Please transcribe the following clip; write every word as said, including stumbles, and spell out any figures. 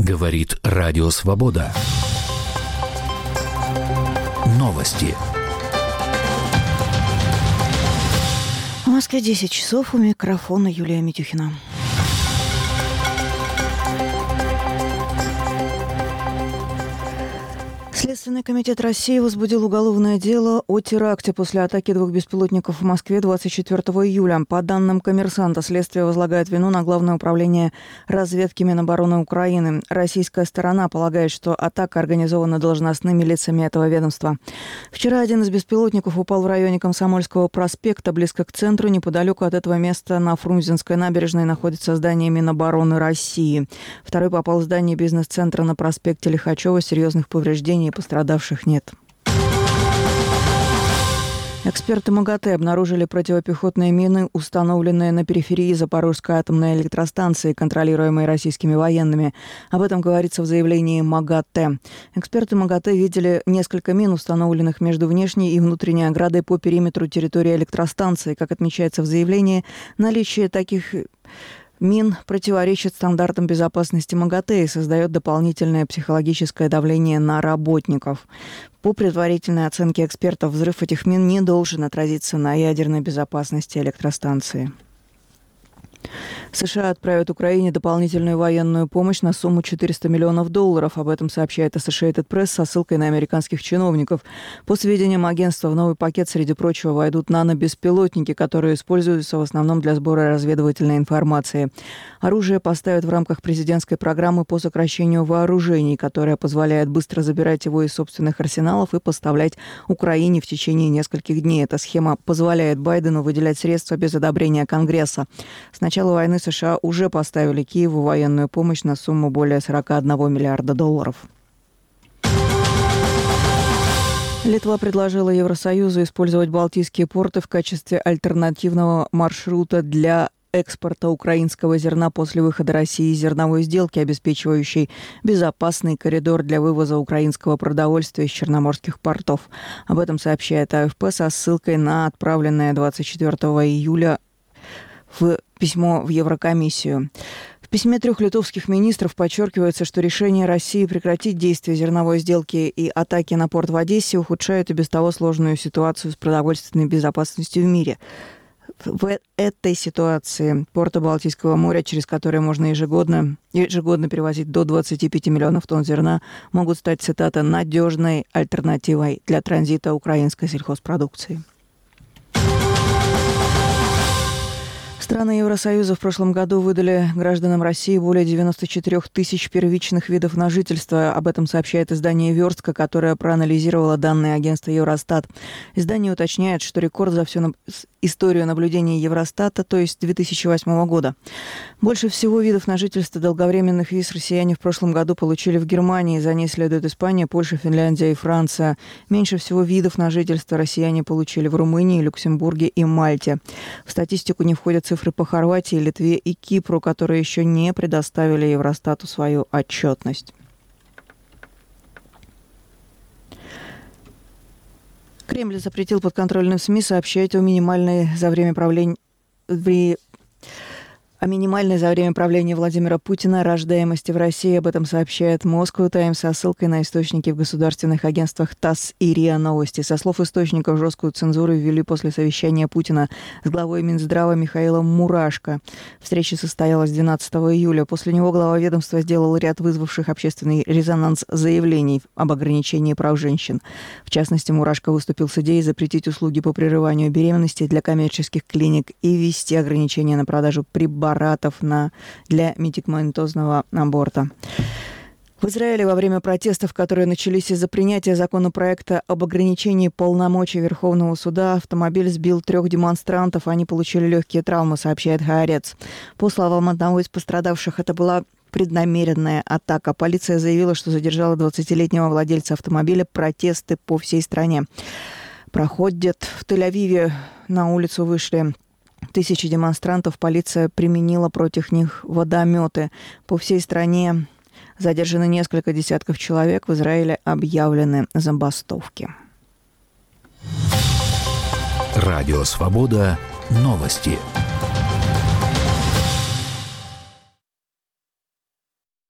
Говорит Радио Свобода. Новости. В Москве десять часов, у микрофона Юлия Митюхина. Следственный комитет России возбудил уголовное дело о теракте после атаки двух беспилотников в Москве двадцать четвёртого июля. По данным «Коммерсанта», следствие возлагает вину на Главное управление разведки Минобороны Украины. Российская сторона полагает, что атака организована должностными лицами этого ведомства. Вчера один из беспилотников упал в районе Комсомольского проспекта, близко к центру. Неподалеку от этого места на Фрунзенской набережной находится здание Минобороны России. Второй попал в здание бизнес-центра на проспекте Лихачева. Серьезных повреждений и пострадавших нет. Эксперты МАГАТЭ обнаружили противопехотные мины, установленные на периферии Запорожской атомной электростанции, контролируемой российскими военными. Об этом говорится в заявлении МАГАТЭ. Эксперты МАГАТЭ видели несколько мин, установленных между внешней и внутренней оградой по периметру территории электростанции. Как отмечается в заявлении, наличие таких мин противоречит стандартам безопасности МАГАТЭ и создает дополнительное психологическое давление на работников. По предварительной оценке экспертов, взрыв этих мин не должен отразиться на ядерной безопасности электростанции. США отправят Украине дополнительную военную помощь на сумму четыреста миллионов долларов. Об этом сообщает Associated Press со ссылкой на американских чиновников. По сведениям агентства, в новый пакет, среди прочего, войдут нано-беспилотники, которые используются в основном для сбора разведывательной информации. Оружие поставят в рамках президентской программы по сокращению вооружений, которая позволяет быстро забирать его из собственных арсеналов и поставлять Украине в течение нескольких дней. Эта схема позволяет Байдену выделять средства без одобрения Конгресса. С начала войны США уже поставили Киеву военную помощь на сумму более сорок один миллиарда долларов. Литва предложила Евросоюзу использовать Балтийские порты в качестве альтернативного маршрута для экспорта украинского зерна после выхода России из зерновой сделки, обеспечивающей безопасный коридор для вывоза украинского продовольствия из черноморских портов. Об этом сообщает АФП со ссылкой на отправленное двадцать четвёртого июля в письмо в Еврокомиссию. В письме трех литовских министров подчеркивается, что решение России прекратить действие зерновой сделки и атаки на порт в Одессе ухудшают и без того сложную ситуацию с продовольственной безопасностью в мире. В этой ситуации порты Балтийского моря, через которые можно ежегодно, ежегодно перевозить до двадцати пяти миллионов тонн зерна, могут стать, цитата, «надежной альтернативой для транзита украинской сельхозпродукции». Страны Евросоюза в прошлом году выдали гражданам России более девяноста четырёх тысяч первичных видов на жительство. Об этом сообщает издание «Верстка», которое проанализировало данные агентства Евростат. Издание уточняет, что рекорд за всю историю наблюдений Евростата, то есть две тысячи восьмого года. Больше всего видов на жительство долговременных виз россияне в прошлом году получили в Германии. За ней следует Испания, Польша, Финляндия и Франция. Меньше всего видов на жительство россияне получили в Румынии, Люксембурге и Мальте. В статистику не входят цифры по Хорватии, Литве и Кипру, которые еще не предоставили Евростату свою отчетность. Кремль запретил подконтрольным СМИ сообщать о минимальной за время правления... О минимальной за время правления Владимира Путина рождаемости в России. Об этом сообщает Moscow Times со ссылкой на источники в государственных агентствах ТАСС и РИА Новости. Со слов источников, жесткую цензуру ввели после совещания Путина с главой Минздрава Михаилом Мурашко. Встреча состоялась двенадцатого июля. После него глава ведомства сделал ряд вызвавших общественный резонанс заявлений об ограничении прав женщин. В частности, Мурашко выступил с идеей запретить услуги по прерыванию беременности для коммерческих клиник и ввести ограничения на продажу препаратов на, для медикаментозного аборта. В Израиле во время протестов, которые начались из-за принятия законопроекта об ограничении полномочий Верховного суда, автомобиль сбил трех демонстрантов. Они получили легкие травмы, сообщает Хаарец. По словам одного из пострадавших, это была преднамеренная атака. Полиция заявила, что задержала двадцатилетнего владельца автомобиля. Протесты по всей стране проходят. В Тель-Авиве на улицу вышли тысячи демонстрантов. Полиция применила против них водометы. По всей стране задержаны несколько десятков человек. В Израиле объявлены забастовки. Радио «Свобода». Новости.